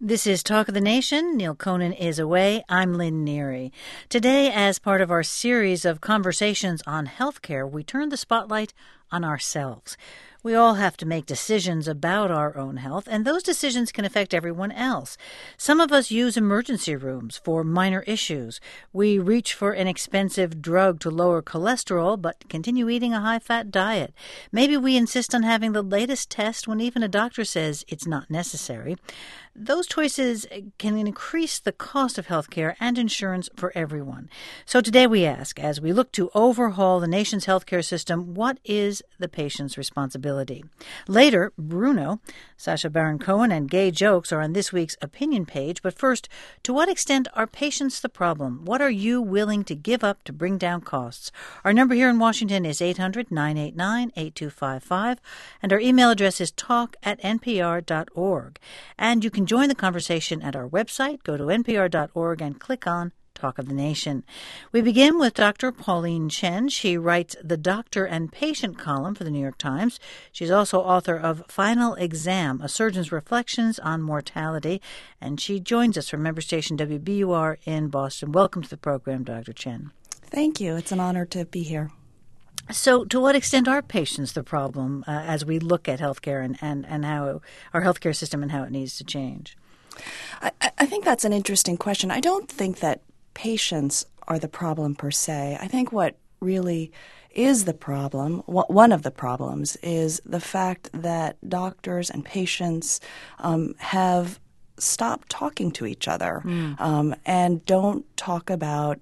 This is Talk of the Nation. Neil Conan is away. I'm Lynn Neary. Today, as part of our series of conversations on healthcare, we turn the spotlight on ourselves. We all have to make decisions about our own health, and those decisions can affect everyone else. Some of us use emergency rooms for minor issues. We reach for an expensive drug to lower cholesterol, but continue eating a high-fat diet. Maybe we insist on having the latest test when even a doctor says it's not necessary. Those choices can increase the cost of healthcare and insurance for everyone. So today we ask, as we look to overhaul the nation's healthcare system, what is the patient's responsibility? Later, Bruno, Sacha Baron Cohen, and Gay Jokes are on this week's opinion page. But first, to what extent are patients the problem? What are you willing to give up to bring down costs? Our number here in Washington is 800-989-8255, and our email address is talk@npr.org. And you can join the conversation at our website. Go to npr.org and click on Talk of the Nation. We begin with Dr. Pauline Chen. She writes the Doctor and Patient column for the New York Times. She's also author of Final Exam, A Surgeon's Reflections on Mortality, and she joins us from member station WBUR in Boston. Welcome to the program, Dr. Chen. Thank you. It's an honor to be here. So to what extent are patients the problem as we look at healthcare and how our healthcare system and how it needs to change? I think that's an interesting question. I don't think that patients are the problem per se. I think what really is the problem, one of the problems, is the fact that doctors and patients have stopped talking to each other and don't talk about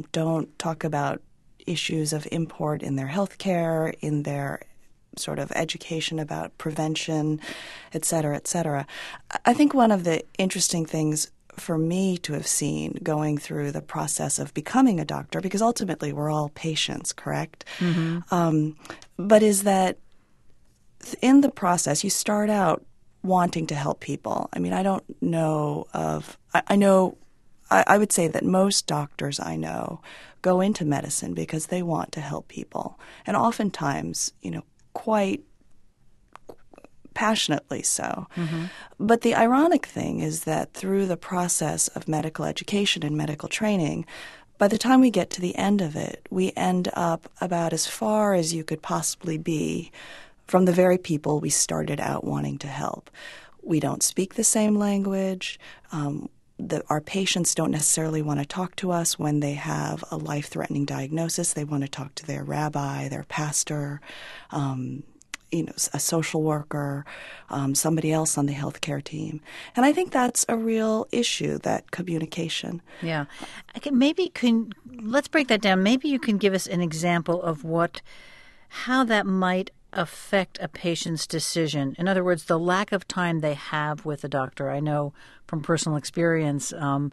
issues of import in their healthcare, in their sort of education about prevention, et cetera, et cetera. I think one of the interesting things for me to have seen going through the process of becoming a doctor, because ultimately we're all patients, correct? Mm-hmm. But is that in the process you start out wanting to help people. I mean, I don't know of – I would say that most doctors I know go into medicine because they want to help people, and oftentimes, quite passionately so. Mm-hmm. But the ironic thing is that through the process of medical education and medical training, by the time we get to the end of it, we end up about as far as you could possibly be from the very people we started out wanting to help. We don't speak the same language. Our patients don't necessarily want to talk to us when they have a life-threatening diagnosis. They want to talk to their rabbi, their pastor, a social worker, somebody else on the healthcare team. And I think that's a real issue, that communication. Yeah. Let's break that down. Maybe you can give us an example of how that might affect a patient's decision. In other words, the lack of time they have with a doctor. I know from personal experience,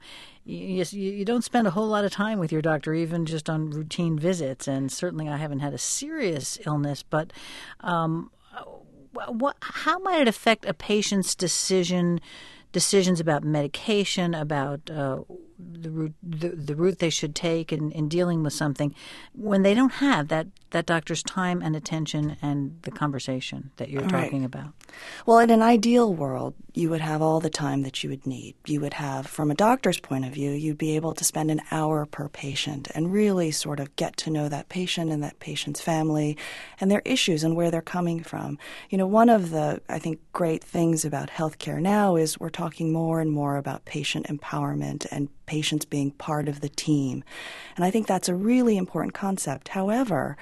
you don't spend a whole lot of time with your doctor, even just on routine visits. And certainly I haven't had a serious illness, but how might it affect a patient's decisions about medication, about the route they should take in dealing with something, when they don't have that doctor's time and attention and the conversation that you're talking about? Well, in an ideal world, you would have all the time that you would need. You would have, from a doctor's point of view, you'd be able to spend an hour per patient and really sort of get to know that patient and that patient's family and their issues and where they're coming from. One of the, I think, great things about healthcare now is we're talking more and more about patient empowerment and patients being part of the team. And I think that's a really important concept. However,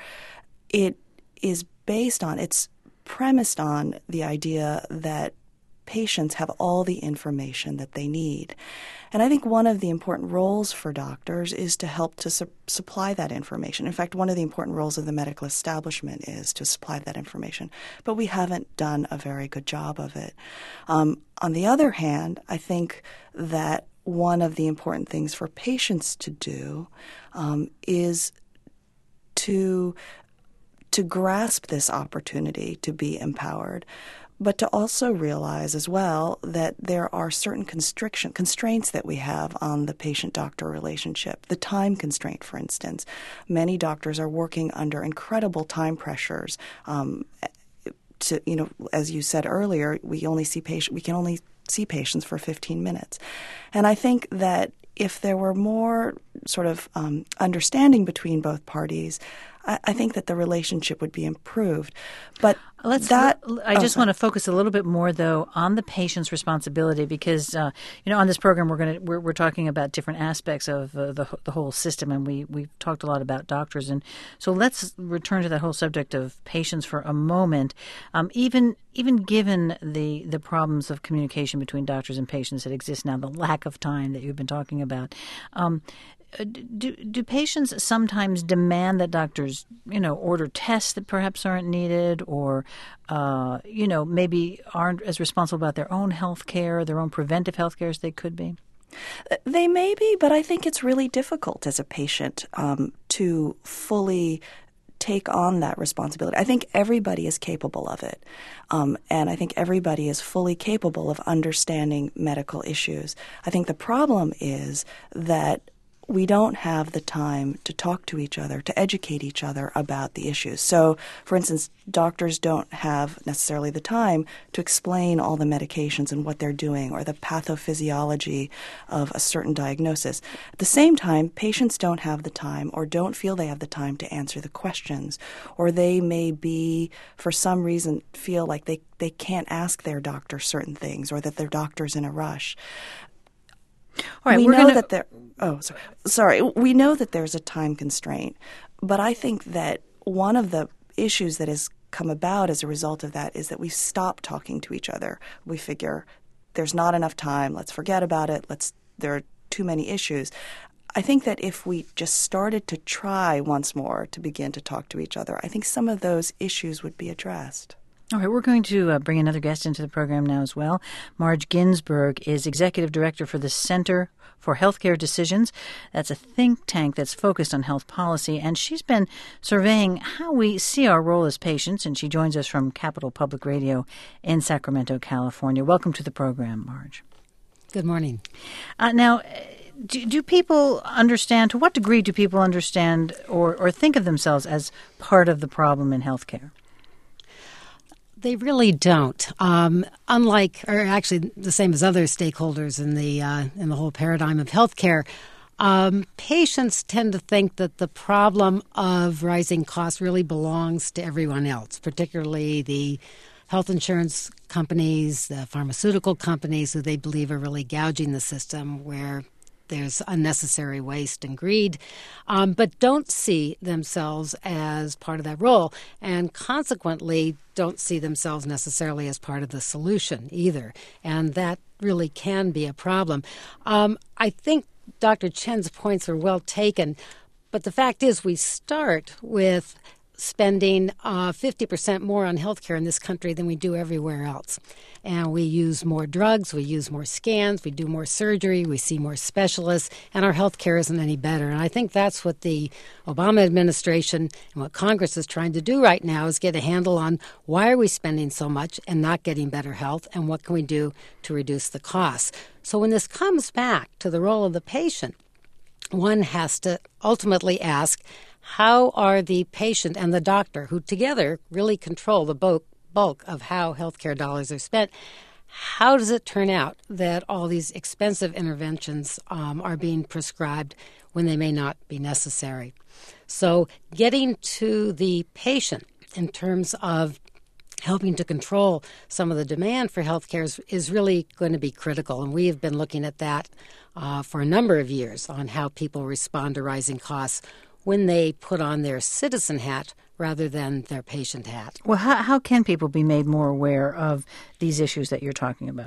it's premised on the idea that patients have all the information that they need. And I think one of the important roles for doctors is to help to supply that information. In fact, one of the important roles of the medical establishment is to supply that information. But we haven't done a very good job of it. On the other hand, I think that one of the important things for patients to do is to grasp this opportunity to be empowered, but to also realize as well that there are certain constraints that we have on the patient-doctor relationship. The time constraint, for instance. Many doctors are working under incredible time pressures. As you said earlier, we can only see patients for 15 minutes. And I think that if there were more sort of understanding between both parties, I think that the relationship would be improved. But I just want to focus a little bit more, though, on the patient's responsibility, because on this program we're talking about different aspects of the whole system, and we've talked a lot about doctors, and so let's return to that whole subject of patients for a moment. Even given the problems of communication between doctors and patients that exist now, the lack of time that you've been talking about. Do patients sometimes demand that doctors, order tests that perhaps aren't needed, or, maybe aren't as responsible about their own health care, their own preventive health care as they could be? They may be, but I think it's really difficult as a patient to fully take on that responsibility. I think everybody is capable of it, and I think everybody is fully capable of understanding medical issues. I think the problem is that we don't have the time to talk to each other, to educate each other about the issues. So, for instance, doctors don't have necessarily the time to explain all the medications and what they're doing or the pathophysiology of a certain diagnosis. At the same time, patients don't have the time or don't feel they have the time to answer the questions, or they may be, for some reason, feel like they can't ask their doctor certain things or that their doctor's in a rush. All right, we know that we know that there's a time constraint, but I think that one of the issues that has come about as a result of that is that we stop talking to each other. We figure there's not enough time, let's forget about it, there are too many issues. I think that if we just started to try once more to begin to talk to each other, I think some of those issues would be addressed. All right, we're going to bring another guest into the program now as well. Marge Ginsberg is Executive Director for the Center for Healthcare Decisions. That's a think tank that's focused on health policy, and she's been surveying how we see our role as patients, and she joins us from Capital Public Radio in Sacramento, California. Welcome to the program, Marge. Good morning. Now, do people understand, to what degree do people understand or think of themselves as part of the problem in healthcare? They really don't. Unlike, or actually the same as other stakeholders in the whole paradigm of healthcare, patients tend to think that the problem of rising costs really belongs to everyone else, particularly the health insurance companies, the pharmaceutical companies, who they believe are really gouging the system, where there's unnecessary waste and greed, but don't see themselves as part of that role, and consequently don't see themselves necessarily as part of the solution either. And that really can be a problem. I think Dr. Chen's points are well taken, but the fact is we start with spending 50% more on healthcare in this country than we do everywhere else. And we use more drugs, we use more scans, we do more surgery, we see more specialists, and our healthcare isn't any better. And I think that's what the Obama administration and what Congress is trying to do right now, is get a handle on why are we spending so much and not getting better health, and what can we do to reduce the costs. So when this comes back to the role of the patient, one has to ultimately ask, how are the patient and the doctor, who together really control the bulk of how healthcare dollars are spent, how does it turn out that all these expensive interventions are being prescribed when they may not be necessary? So getting to the patient in terms of helping to control some of the demand for healthcare is really going to be critical. And we have been looking at that for a number of years, on how people respond to rising costs when they put on their citizen hat rather than their patient hat. Well, how can people be made more aware of these issues that you're talking about?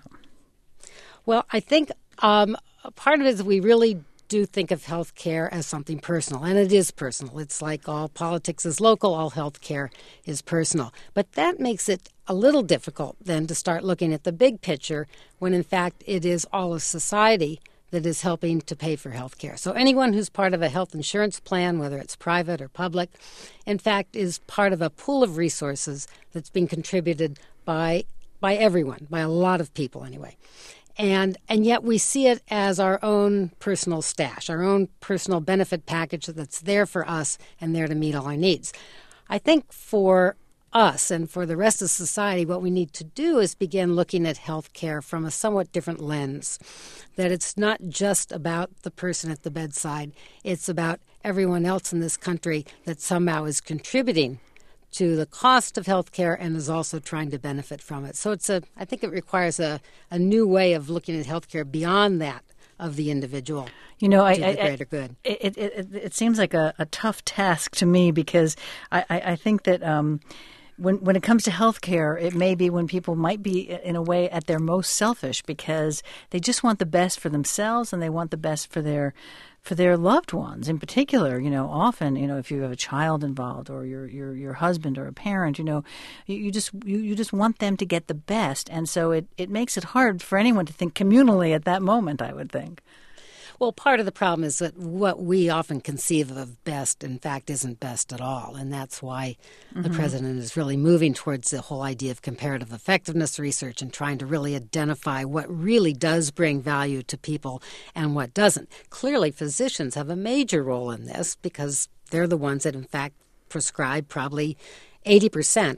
Well, I think part of it is we really do think of health care as something personal, and it is personal. It's like all politics is local, all health care is personal. But that makes it a little difficult then to start looking at the big picture, when in fact it is all of society that is helping to pay for health care. So anyone who's part of a health insurance plan, whether it's private or public, in fact is part of a pool of resources that's being contributed by everyone, by a lot of people anyway. And yet we see it as our own personal stash, our own personal benefit package that's there for us and there to meet all our needs. I think for us and for the rest of society, what we need to do is begin looking at health care from a somewhat different lens, that it's not just about the person at the bedside. It's about everyone else in this country that somehow is contributing to the cost of health care and is also trying to benefit from it. So I think it requires a new way of looking at health care beyond that of the individual. To the greater good. It seems like a tough task to me, because I think that when it comes to health care, it may be when people might be in a way at their most selfish, because they just want the best for themselves and they want the best for their loved ones. In particular, often, if you have a child involved or your husband or a parent, you just want them to get the best, and so it makes it hard for anyone to think communally at that moment, I would think. Well, part of the problem is that what we often conceive of best, in fact, isn't best at all. And that's why the president is really moving towards the whole idea of comparative effectiveness research and trying to really identify what really does bring value to people and what doesn't. Clearly, physicians have a major role in this because they're the ones that, in fact, prescribe probably 80%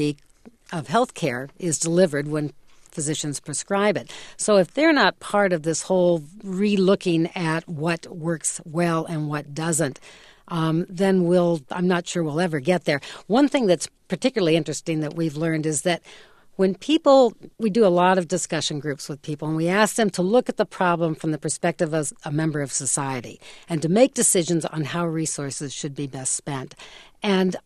of health care is delivered when physicians prescribe it. So if they're not part of this whole re-looking at what works well and what doesn't, then I'm not sure we'll ever get there. One thing that's particularly interesting that we've learned is that when we do a lot of discussion groups with people, and we ask them to look at the problem from the perspective of a member of society and to make decisions on how resources should be best spent. And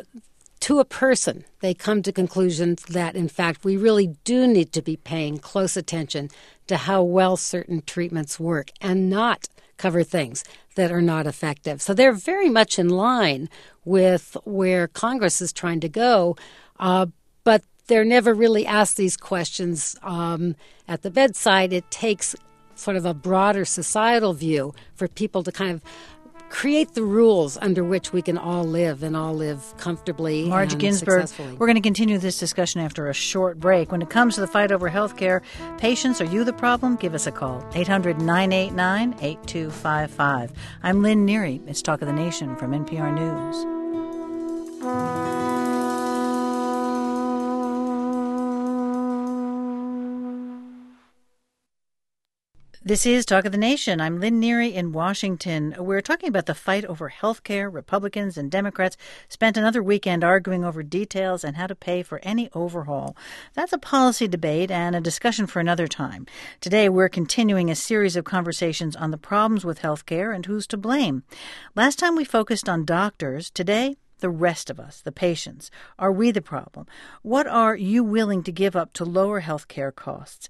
to a person, they come to conclusions that, in fact, we really do need to be paying close attention to how well certain treatments work and not cover things that are not effective. So they're very much in line with where Congress is trying to go, but they're never really asked these questions at the bedside. It takes sort of a broader societal view for people to kind of create the rules under which we can all live and all live comfortably Marge and Ginsburg, successfully. We're going to continue this discussion after a short break. When it comes to the fight over health care, patients, are you the problem? Give us a call, 800-989-8255. I'm Lynn Neary. It's Talk of the Nation from NPR News. This is Talk of the Nation. I'm Lynn Neary in Washington. We're talking about the fight over health care. Republicans and Democrats spent another weekend arguing over details and how to pay for any overhaul. That's a policy debate and a discussion for another time. Today, we're continuing a series of conversations on the problems with health care and who's to blame. Last time we focused on doctors. Today, the rest of us, the patients. Are we the problem? What are you willing to give up to lower health care costs?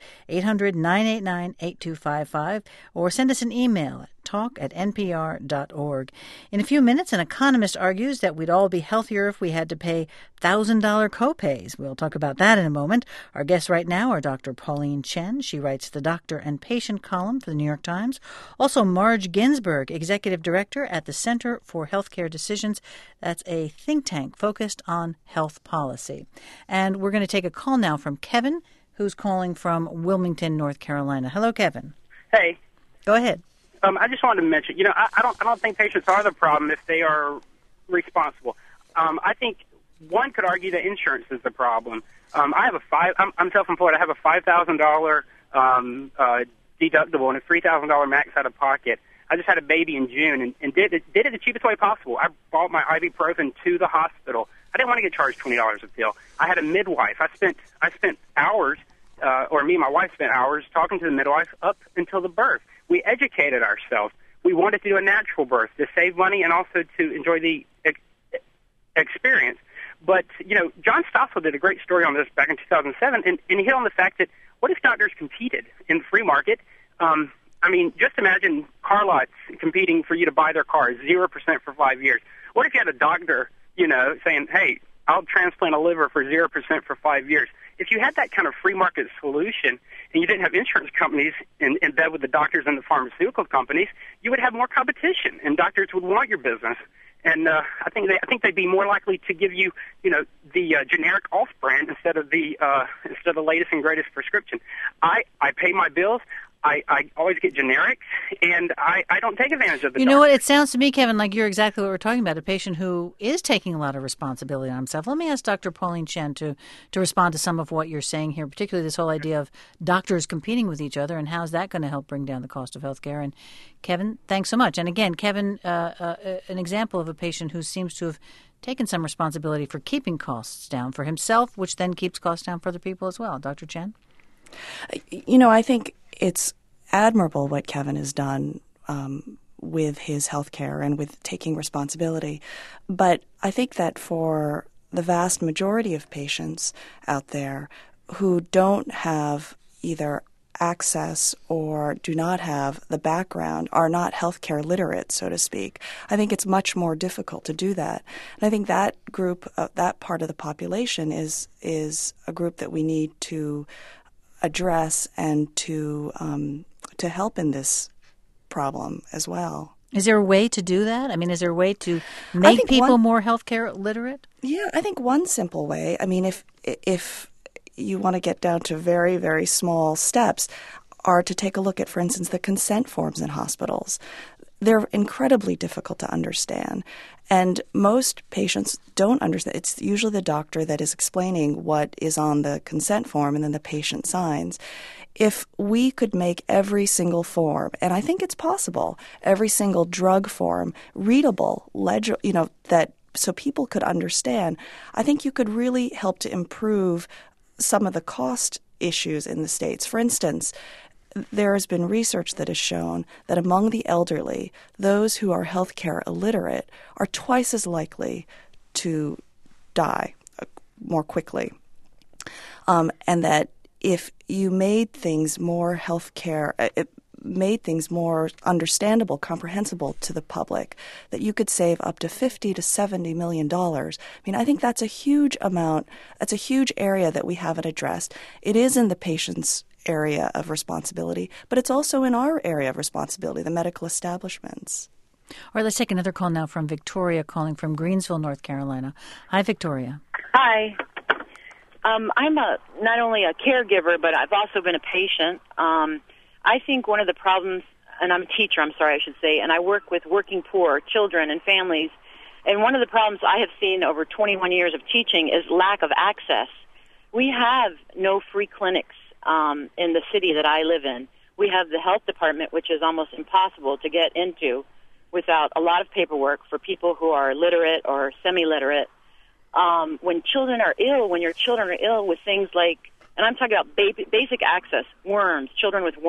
800-989-8255 or send us an email at talk@npr.org. In a few minutes, an economist argues that we'd all be healthier if we had to pay $1,000 copays. We'll talk about that in a moment. Our guests right now are Dr. Pauline Chen. She writes the Doctor and Patient column for the New York Times. Also, Marge Ginsburg, Executive Director at the Center for Healthcare Decisions. That's a think tank focused on health policy. And we're going to take a call now from Kevin, who's calling from Wilmington, North Carolina. Hello, Kevin. Hey. Go ahead. I just wanted to mention, I don't think patients are the problem if they are responsible. I think one could argue that insurance is the problem. I'm self-employed. I have a $5,000 deductible and a $3,000 max out of pocket. I just had a baby in June and did it the cheapest way possible. I bought my ibuprofen to the hospital. I didn't want to get charged $20 a pill. I had a midwife. I spent hours, or me and my wife spent hours talking to the midwife up until the birth. We educated ourselves. We wanted to do a natural birth to save money and also to enjoy the experience. But, John Stossel did a great story on this back in 2007, and he hit on the fact that what if doctors competed in the free market? Just imagine car lots competing for you to buy their cars, 0% for 5 years. What if you had a doctor, saying, hey, I'll transplant a liver for 0% for 5 years? If you had that kind of free market solution and you didn't have insurance companies in bed with the doctors and the pharmaceutical companies, you would have more competition, and doctors would want your business. And I think they'd be more likely to give you, the generic off-brand instead of the latest and greatest prescription. I pay my bills. I always get generics, and I don't take advantage of the You know what? It sounds to me, Kevin, like you're exactly what we're talking about, a patient who is taking a lot of responsibility on himself. Let me ask Dr. Pauline Chen to respond to some of what you're saying here, particularly this whole idea of doctors competing with each other, and how's that going to help bring down the cost of health care. And Kevin, thanks so much. And again, Kevin, an example of a patient who seems to have taken some responsibility for keeping costs down for himself, which then keeps costs down for other people as well. Dr. Chen? I think it's admirable what Kevin has done with his health care and with taking responsibility. But I think that for the vast majority of patients out there who don't have either access or do not have the background, are not healthcare literate, so to speak, I think it's much more difficult to do that. And I think that group, that part of the population is a group that we need to address and to help in this problem as well. Is there a way to do that? I mean, is there a way to make people more healthcare literate? Yeah, I think one simple way, I mean, if you want to get down to very, very small steps, are to take a look at, for instance, the consent forms in hospitals. They're incredibly difficult to understand. And most patients don't understand. It's usually the doctor that is explaining what is on the consent form, and then the patient signs. If we could make every single form, and I think it's possible, every single drug form readable, that so people could understand, I think you could really help to improve some of the cost issues in the states. For instance, there has been research that has shown that among the elderly, those who are healthcare illiterate are twice as likely to die more quickly. And that if you made things more made things more understandable, comprehensible to the public, that you could save up to $50 to $70 million. I mean, I think that's a huge amount. That's a huge area that we haven't addressed. It is in the patient's area of responsibility, but it's also in our area of responsibility, the medical establishments. All right, let's take another call now from Victoria, calling from Greensville, North Carolina. Hi, Victoria. Hi. I'm not only a caregiver, but I've also been a patient. I think one of the problems, and I'm a teacher, I should say, and I work with working poor children and families, and one of the problems I have seen over 21 years of teaching is lack of access. We have no free clinics in the city that I live in. We have the health department, which is almost impossible to get into without a lot of paperwork for people who are literate or semi-literate. When your children are ill with things like, and I'm talking about basic access, worms, children with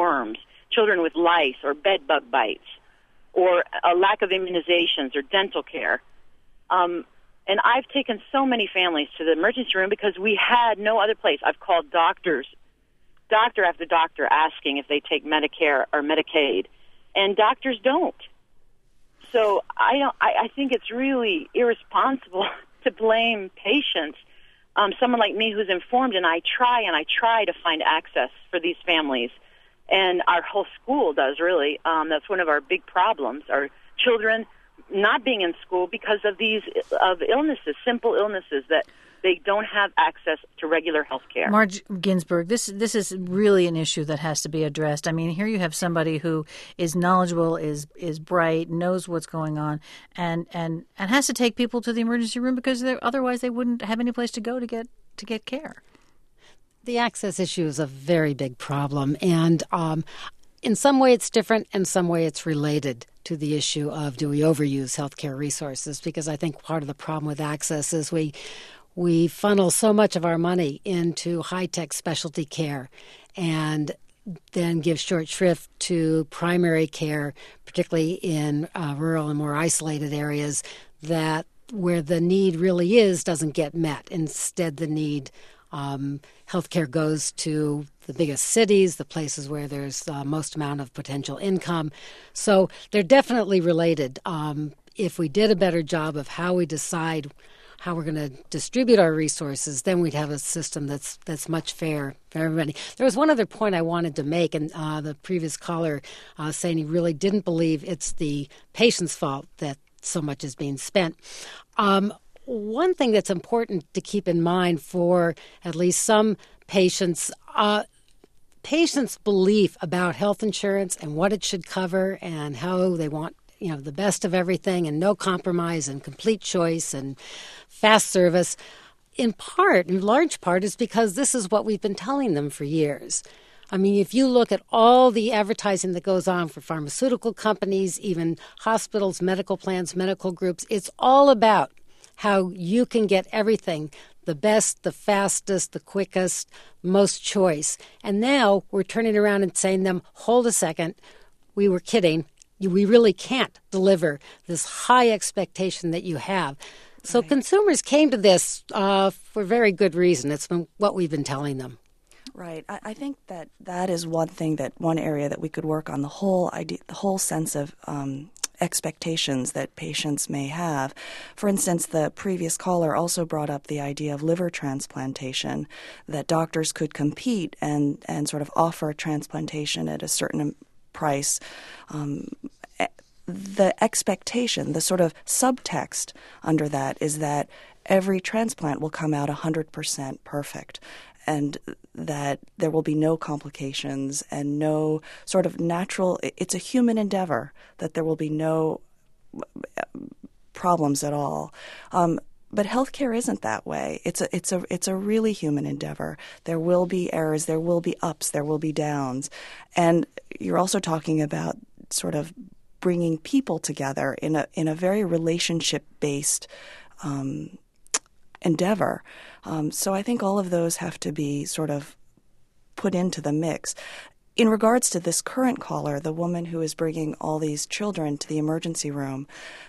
lice or bed bug bites, or a lack of immunizations or dental care. And I've taken so many families to the emergency room because we had no other place. I've called doctor after doctor asking if they take Medicare or Medicaid, and doctors don't. So I think it's really irresponsible to blame patients. Someone like me who's informed, and I try to find access for these families, and our whole school does really. That's one of our big problems. Our children not being in school because of illnesses, simple illnesses that they don't have access to regular health care. Marge Ginsburg, this is really an issue that has to be addressed. I mean, here you have somebody who is knowledgeable, is bright, knows what's going on, and has to take people to the emergency room because otherwise they wouldn't have any place to go to get care. The access issue is a very big problem, and in some way it's different, in some way it's related to the issue of do we overuse healthcare resources, because I think part of the problem with access is we funnel so much of our money into high-tech specialty care and then give short shrift to primary care, particularly in rural and more isolated areas, that where the need really doesn't get met. Instead, the need, healthcare goes to the biggest cities, the places where there's the most amount of potential income. So they're definitely related. If we did a better job of how we decide how we're going to distribute our resources, then we'd have a system that's much fair for everybody. There was one other point I wanted to make, and the previous caller saying he really didn't believe it's the patient's fault that so much is being spent. One thing that's important to keep in mind for at least some patients, patients' belief about health insurance and what it should cover and how they want, the best of everything and no compromise and complete choice and fast service, in large part, is because this is what we've been telling them for years. I mean, if you look at all the advertising that goes on for pharmaceutical companies, even hospitals, medical plans, medical groups, it's all about how you can get everything, the best, the fastest, the quickest, most choice. And now we're turning around and saying to them, hold a second, we were kidding. We really can't deliver this high expectation that you have. So consumers came to this for very good reason. It's been what we've been telling them. Right. I think that is one area that we could work on, the whole sense of expectations that patients may have. For instance, the previous caller also brought up the idea of liver transplantation, that doctors could compete and sort of offer transplantation at a certain price. The expectation, the sort of subtext under that is that every transplant will come out 100% perfect, and that there will be no complications and no sort of natural, it's a human endeavor, that there will be no problems at all. But healthcare isn't that way. It's a really human endeavor. There will be errors, there will be ups, there will be downs. And you're also talking about sort of bringing people together in a very relationship-based endeavor. So I think all of those have to be sort of put into the mix. In regards to this current caller, the woman who is bringing all these children to the emergency room,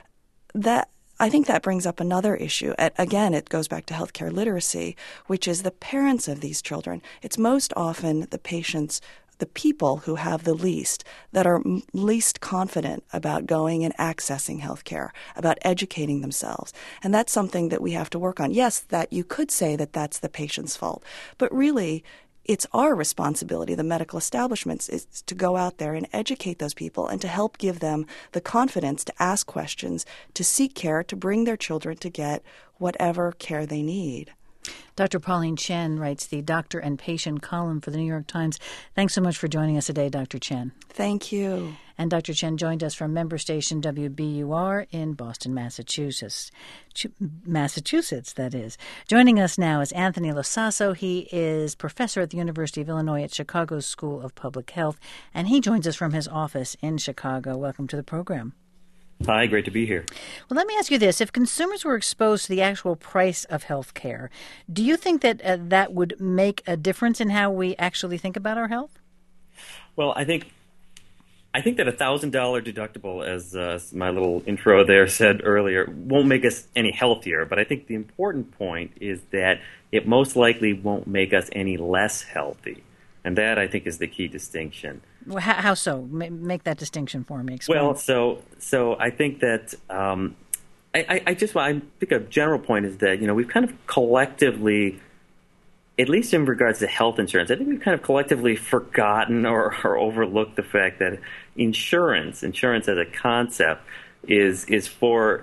I think that brings up another issue. Again, it goes back to healthcare literacy, which is the parents of these children. It's most often the people who have the least, that are least confident about going and accessing healthcare, about educating themselves. And that's something that we have to work on. Yes, that you could say that that's the patient's fault, but really it's our responsibility, the medical establishments, is to go out there and educate those people and to help give them the confidence to ask questions, to seek care, to bring their children to get whatever care they need. Dr. Pauline Chen writes the Doctor and Patient column for the New York Times. Thanks so much for joining us today, Dr. Chen. Thank you. And Dr. Chen joined us from member station WBUR in Boston, Massachusetts. Massachusetts, that is. Joining us now is Anthony Losasso. He is professor at the University of Illinois at Chicago's School of Public Health, and he joins us from his office in Chicago. Welcome to the program. Hi, great to be here. Well, let me ask you this. If consumers were exposed to the actual price of health care, do you think that that would make a difference in how we actually think about our health? Well, I think that $1,000 deductible, as my little intro there said earlier, won't make us any healthier. But I think the important point is that it most likely won't make us any less healthy. And that, I think, is the key distinction. Well, how so? Make that distinction for me. Explain. Well, so I think that I think a general point is that we've kind of collectively, at least in regards to health insurance, I think we've kind of collectively forgotten or overlooked the fact that insurance as a concept is for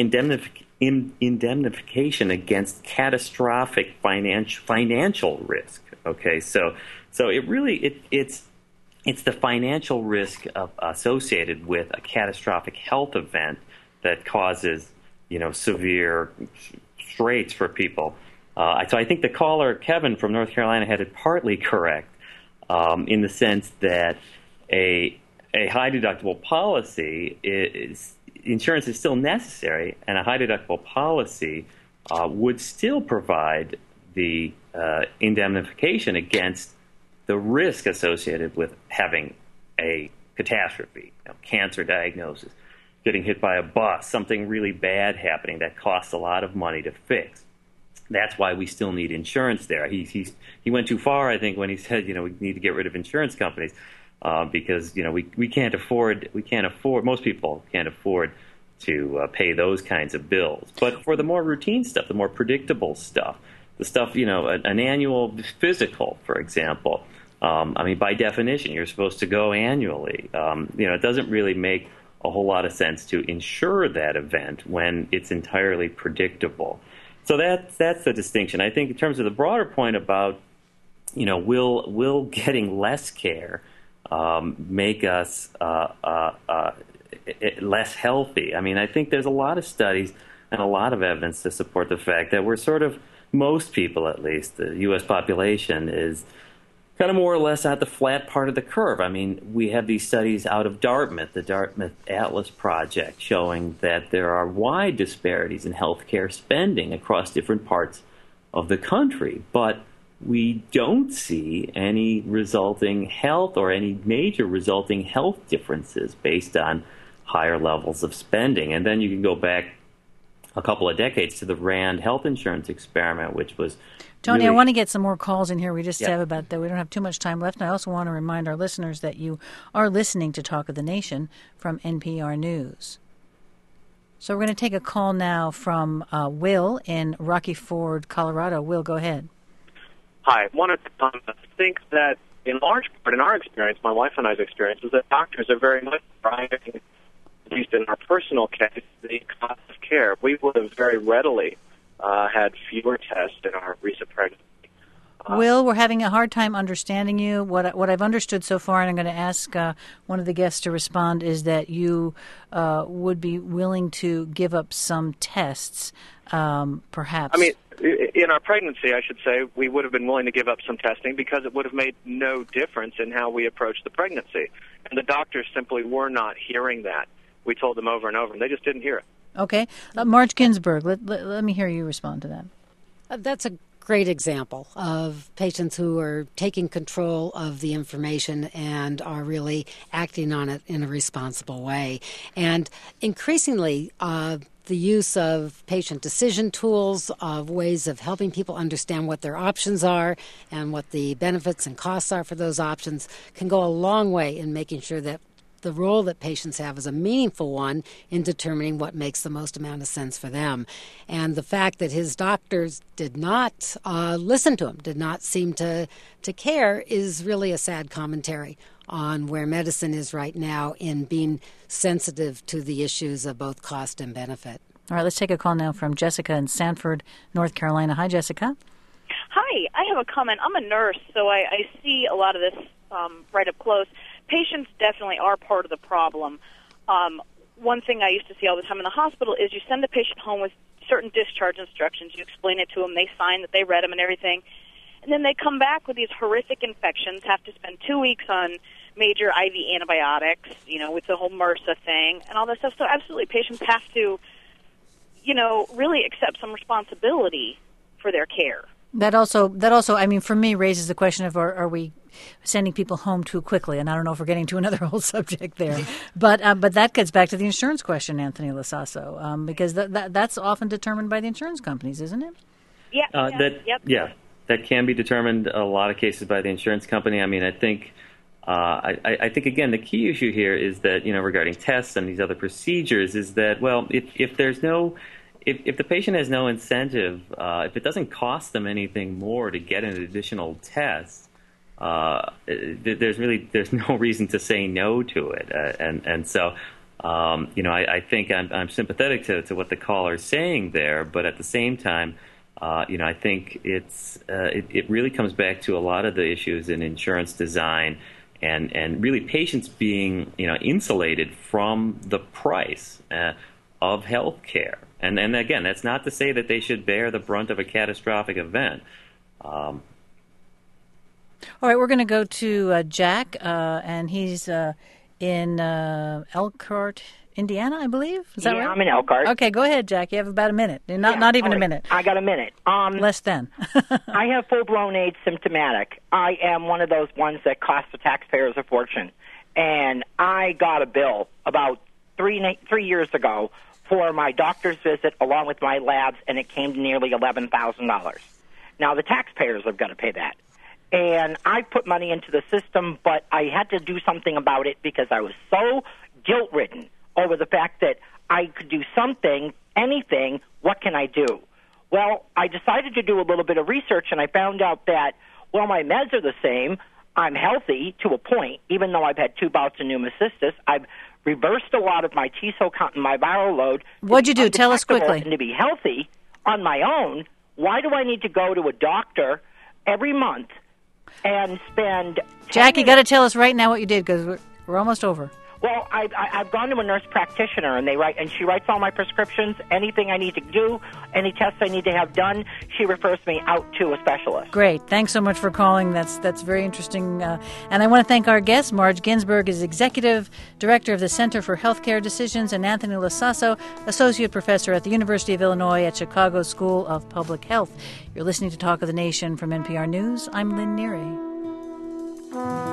indemnification against catastrophic financial risk. Okay, so it really it's the financial risk associated with a catastrophic health event that causes severe straits for people. So I think the caller Kevin from North Carolina had it partly correct in the sense that a high deductible policy insurance is still necessary, and a high deductible policy would still provide the indemnification against the risk associated with having a catastrophe, cancer diagnosis, getting hit by a bus, something really bad happening that costs a lot of money to fix. That's why we still need insurance there. He went too far, I think, when he said we need to get rid of insurance companies because we can't afford most people can't afford to pay those kinds of bills. But for the more routine stuff, the more predictable stuff, the stuff an annual physical, for example. By definition, you're supposed to go annually. It doesn't really make a whole lot of sense to insure that event when it's entirely predictable. So that's the distinction. I think in terms of the broader point about will getting less care make us less healthy? I mean, I think there's a lot of studies and a lot of evidence to support the fact that we're sort of, most people at least, the U.S. population is kind of more or less at the flat part of the curve. I mean, we have these studies out of Dartmouth, the Dartmouth Atlas Project, showing that there are wide disparities in healthcare spending across different parts of the country. But we don't see any resulting health or any major resulting health differences based on higher levels of spending. And then you can go back a couple of decades to the Rand health insurance experiment, which was Tony, I want to get some more calls in here. We just have about that. We don't have too much time left. And I also want to remind our listeners that you are listening to Talk of the Nation from NPR News. So we're going to take a call now from Will in Rocky Ford, Colorado. Will, go ahead. Hi. I wanted to think that in large part, in our experience, my wife and I's experience, is that doctors are very much driving, at least in our personal case, the cost of care. We would have very readily had fewer tests in our recent pregnancy. Will, we're having a hard time understanding you. What I've understood so far, and I'm going to ask one of the guests to respond, is that you would be willing to give up some tests, perhaps. I mean, in our pregnancy, I should say, we would have been willing to give up some testing because it would have made no difference in how we approached the pregnancy. And the doctors simply were not hearing that. We told them over and over, and they just didn't hear it. Okay. Marge Ginsburg, let me hear you respond to that. That's a great example of patients who are taking control of the information and are really acting on it in a responsible way. And increasingly, the use of patient decision tools, of ways of helping people understand what their options are and what the benefits and costs are for those options can go a long way in making sure that the role that patients have is a meaningful one in determining what makes the most amount of sense for them. And the fact that his doctors did not listen to him, did not seem to care, is really a sad commentary on where medicine is right now in being sensitive to the issues of both cost and benefit. All right, let's take a call now from Jessica in Sanford, North Carolina. Hi, Jessica. Hi, I have a comment. I'm a nurse, so I see a lot of this right up close. Patients definitely are part of the problem. One thing I used to see all the time in the hospital is you send the patient home with certain discharge instructions. You explain it to them. They sign that they read them and everything. And then they come back with these horrific infections, have to spend 2 weeks on major IV antibiotics, with the whole MRSA thing and all that stuff. So absolutely, patients have to, really accept some responsibility for their care. That also, I mean, for me, raises the question of are we sending people home too quickly? And I don't know if we're getting to another whole subject there, but that gets back to the insurance question, Anthony Lasasso, because that's often determined by the insurance companies, isn't it? Yeah. That can be determined a lot of cases by the insurance company. I mean, I think again the key issue here is that regarding tests and these other procedures is that if the patient has no incentive, if it doesn't cost them anything more to get an additional test, there's no reason to say no to it. And so, I think I'm sympathetic to what the caller is saying there, but at the same time, I think it really comes back to a lot of the issues in insurance design and really patients being, insulated from the price of health care. And again, that's not to say that they should bear the brunt of a catastrophic event. All right, we're going to go to Jack, and he's in Elkhart, Indiana, I believe. Is that right? I'm in Elkhart. Okay, go ahead, Jack. You have about a minute. Not even a minute. I got a minute. Less than. I have full-blown AIDS symptomatic. I am one of those ones that cost the taxpayers a fortune. And I got a bill about 3 years ago for my doctor's visit along with my labs, and it came to nearly $11,000. Now, the taxpayers have got to pay that. And I put money into the system, but I had to do something about it because I was so guilt-ridden over the fact that I could do something, anything, what can I do? Well, I decided to do a little bit of research, and I found out that, well, my meds are the same. I'm healthy to a point, even though I've had 2 bouts of pneumocystis. I've reversed a lot of my T-cell count and my viral load. What'd you do? Tell us quickly. And to be healthy on my own, why do I need to go to a doctor every month and spend... Jackie, got to tell us right now what you did, because we're almost over. Well, I've gone to a nurse practitioner, and she writes all my prescriptions, anything I need to do, any tests I need to have done. She refers me out to a specialist. Great. Thanks so much for calling. That's very interesting. And I want to thank our guest. Marge Ginsburg is Executive Director of the Center for Healthcare Decisions, and Anthony Lasasso, Associate Professor at the University of Illinois at Chicago School of Public Health. You're listening to Talk of the Nation from NPR News. I'm Lynn Neary.